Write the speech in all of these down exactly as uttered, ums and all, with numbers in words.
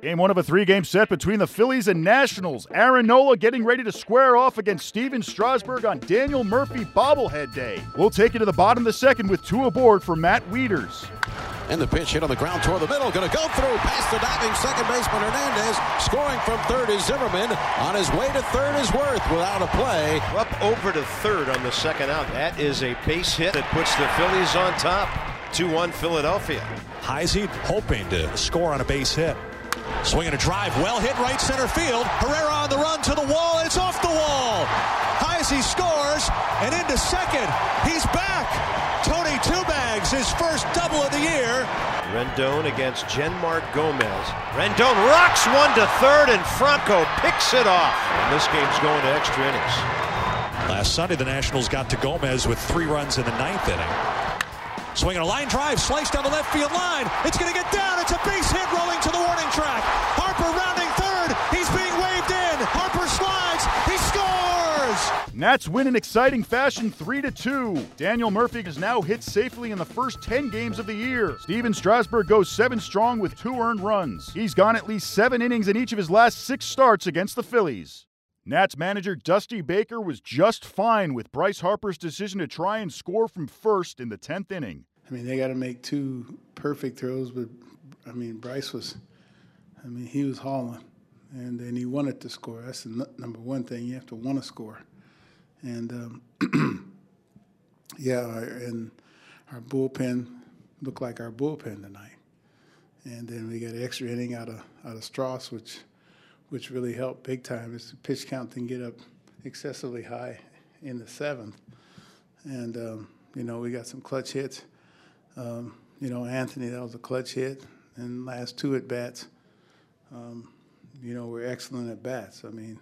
Game one of a three-game set between the Phillies and Nationals. Aaron Nola getting ready to square off against Steven Strasburg on Daniel Murphy bobblehead day. We'll take you to the bottom of the second with two aboard for Matt Wieters. And the pitch hit on the ground toward the middle. Going to go through past the diving second baseman Hernandez. Scoring from third is Zimmerman. On his way to third is Worth without a play. Up over to third on the second out. That is a base hit that puts the Phillies on top. two one Philadelphia. Heisey hoping to score on a base hit. Swinging a drive, well hit right center field. Herrera on the run to the wall, and it's off the wall. Heisey scores, and into second. He's back. Tony Two-Bags, his first double of the year. Rendon against Genmart Gomez. Rendon rocks one to third, and Franco picks it off. And this game's going to extra innings. Last Sunday, the Nationals got to Gomez with three runs in the ninth inning. Swinging a line drive, sliced down the left field line. It's going to get down. It's a base hit rolling to the warning track. Harper rounding third. He's being waved in. Harper slides. He scores. Nats win in exciting fashion three to two. Daniel Murphy is now hit safely in the first ten games of the year. Steven Strasburg goes seven strong with two earned runs. He's gone at least seven innings in each of his last six starts against the Phillies. Nats manager Dusty Baker was just fine with Bryce Harper's decision to try and score from first in the tenth inning. I mean, they got to make two perfect throws, but, I mean, Bryce was, I mean, he was hauling, and then he wanted to score. That's the n- number one thing. You have to want to score. And, um, yeah, our, and our bullpen looked like our bullpen tonight. And then we got an extra inning out of out of Strauss, which – which really helped big time. Is the pitch count didn't get up excessively high in the seventh. And, um, you know, we got some clutch hits. Um, you know, Anthony, that was a clutch hit. And last two at-bats, um, you know, were excellent at-bats. I mean,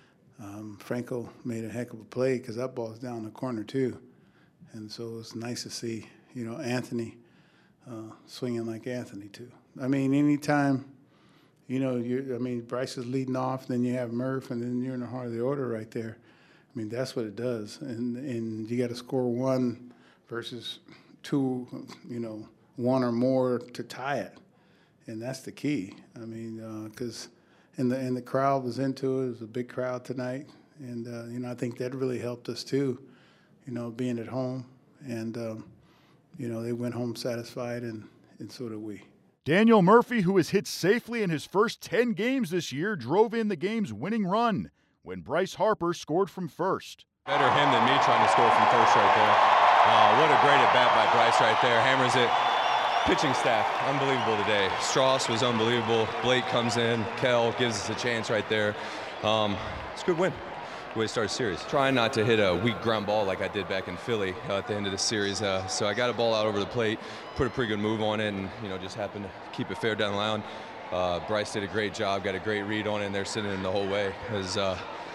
um, Franco made a heck of a play because that ball's down the corner too. And so it was nice to see, you know, Anthony uh, swinging like Anthony too. I mean, anytime – You know, you're, I mean, Bryce is leading off, then you have Murph, and then you're in the heart of the order right there. I mean, that's what it does. And and you got to score one versus two, you know, one or more to tie it. And that's the key. I mean, because uh, and, the, and the crowd was into it. It was a big crowd tonight. And, uh, you know, I think that really helped us too, you know, being at home. And, um, you know, they went home satisfied, and, and so did we. Daniel Murphy, who has hit safely in his first ten games this year, drove in the game's winning run when Bryce Harper scored from first. Better him than me trying to score from first right there. Uh, what a great at-bat by Bryce right there. Hammers it. Pitching staff, unbelievable today. Strauss was unbelievable. Blake comes in. Kell gives us a chance right there. Um, it's a good win. Good way to start a series. Trying not to hit a weak ground ball like I did back in Philly uh, at the end of the series. Uh, so I got a ball out over the plate, put a pretty good move on it, and you know just happened to keep it fair down the line. Uh, Bryce did a great job, got a great read on it, and they're sitting in the whole way. It was, uh,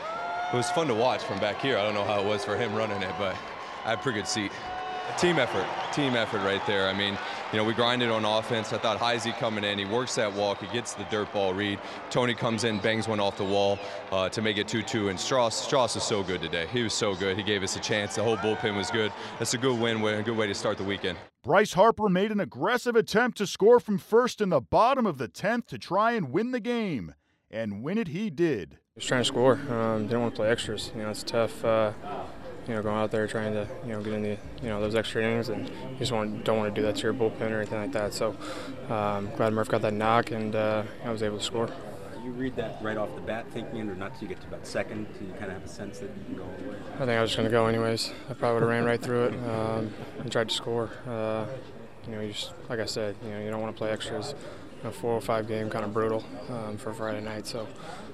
it was fun to watch from back here. I don't know how it was for him running it, but I had a pretty good seat. Team effort, team effort right there. I mean, you know, we grinded on offense. I thought Heisey coming in, he works that walk, he gets the dirt ball read. Tony comes in, bangs one off the wall uh, to make it two two. And Strauss, Strauss is so good today. He was so good. He gave us a chance. The whole bullpen was good. That's a good win, a good way to start the weekend. Bryce Harper made an aggressive attempt to score from first in the bottom of the tenth to try and win the game. And win it he did. He was trying to score. Um, didn't want to play extras. You know, it's tough. Uh, You know, going out there trying to, you know, get in the, you know, those extra innings, and you just want, don't want to do that to your bullpen or anything like that. So, um, glad Murph got that knock, and uh, I was able to score. You read that right off the bat, thinking, or not until you get to about second, till you kind of have a sense that you can go away? I think I was just going to go anyways. I probably would have ran right through it um, and tried to score. Uh, you know, you just, like I said, you know, you don't want to play extras. You know, four oh five game, kind of brutal um, for Friday night. So,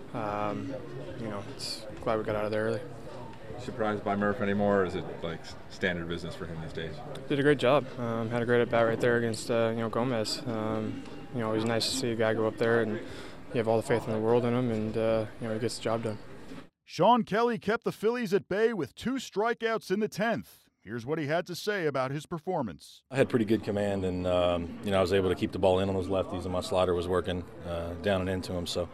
um, you know, it's glad we got out of there early. Surprised by Murph anymore, or is it like standard business for him these days? Did a great job. Um, had a great at bat right there against uh, you know Gomez. Um, you know, it was nice to see a guy go up there, and you have all the faith in the world in him, and uh, you know he gets the job done. Sean Kelly kept the Phillies at bay with two strikeouts in the tenth. Here's what he had to say about his performance. I had pretty good command, and um, you know I was able to keep the ball in on those lefties, and my slider was working uh, down and into him. So.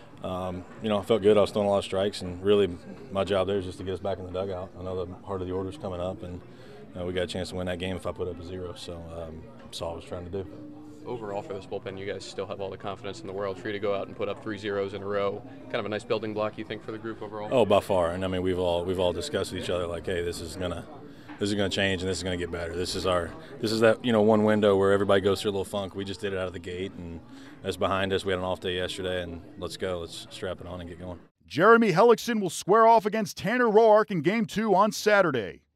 Um, you know, I felt good. I was throwing a lot of strikes, and really my job there is just to get us back in the dugout. I know the heart of the order is coming up, and you know, we got a chance to win that game if I put up a zero. So um, that's all I was trying to do. overall for this bullpen, you guys still have all the confidence in the world for you to go out and put up three zeros in a row. Kind of a nice building block, you think, for the group overall? Oh, by far. And I mean, we've all we've all discussed with each other like, hey, this is gonna this is gonna change and this is gonna get better. This is our this is that you know one window where everybody goes through a little funk. We just did it out of the gate, and that's behind us. We had an off day yesterday, and let's go. Let's strap it on and get going. Jeremy Hellickson will square off against Tanner Roark in Game two on Saturday.